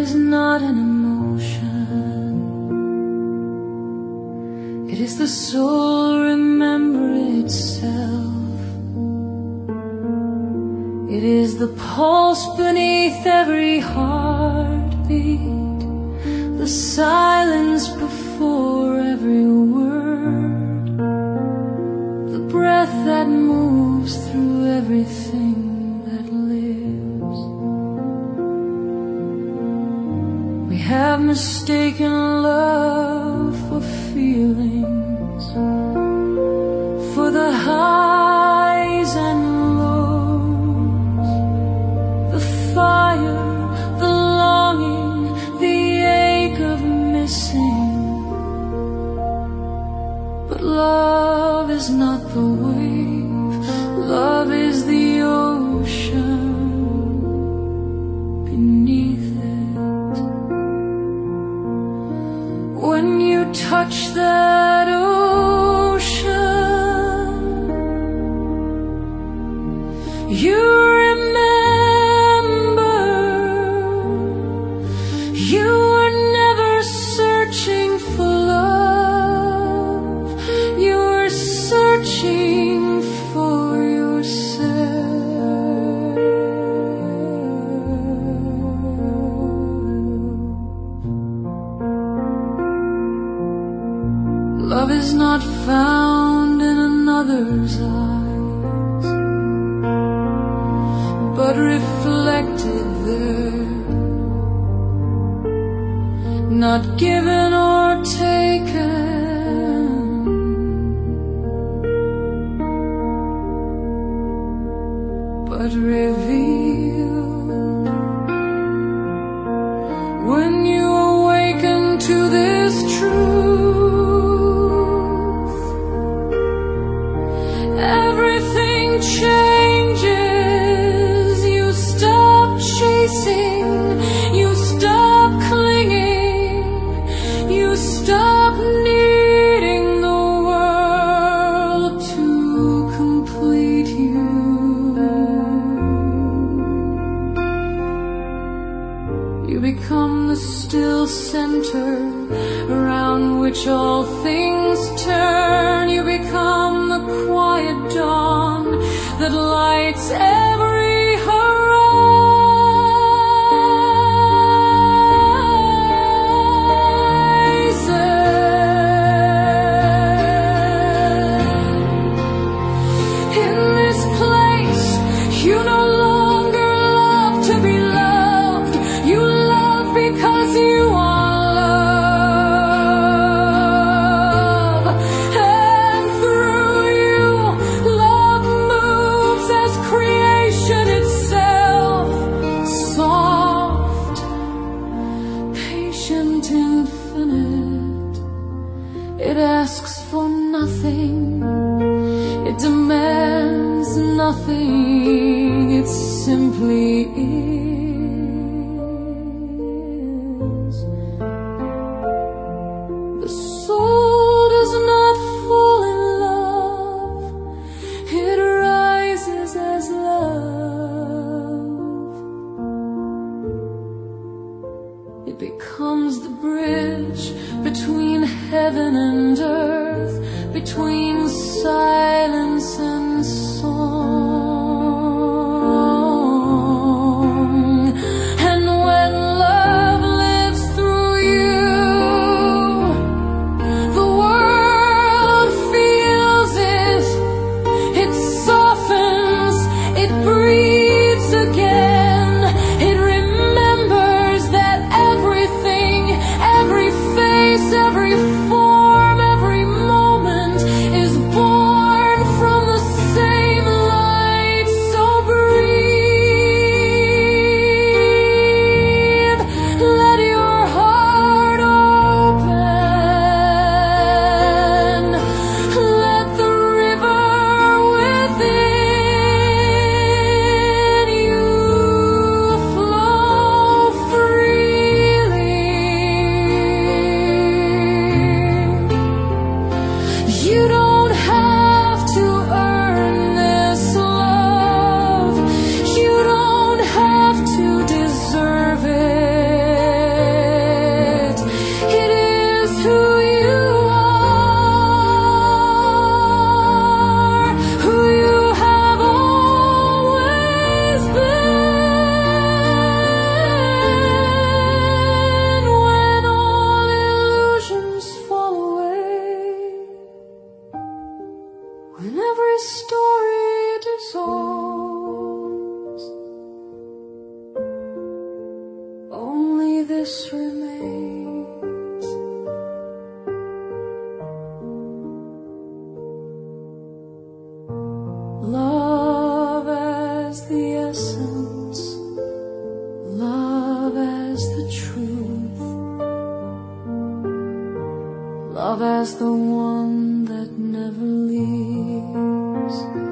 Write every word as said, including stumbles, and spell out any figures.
is not an emotion. It is the soul remember itself. It is the pulse beneath every heartbeat, the silence before every word, the breath that moves through everything that lives. We have mistaken love for feelings, for the highs and lows, the fire, the longing, the ache of missing. But love is not the wave, love is the ocean beneath it. When you touch that ocean, you remember you were never searching for love, you were searching for yourself. Love is not found in another's eyes, but reflected there, not given or taken, but revealed. When you awaken to this truth, everything changes. You stop chasing, you stop clinging, you stop needing the world to complete you. You become the still center around which all things turn. You become the quiet dawn that lights every horizon. In this place, you no longer love to be loved. You love because you are love. And through you, love moves as creation itself. Soft, patient, infinite. It asks for nothing. It demands nothing. It simply is. The soul does not fall in love. It rises as love. It becomes the bridge between heaven and earth, between silence and song. And when love lives through you, the world feels it. It softens, it breathes again. It remembers that everything, every face, every form, every moment is born from the who you are, who you have always been. When all illusions fall away, when every story dissolves, only this remains. Love as the essence, love as the truth, love as the one that never leaves.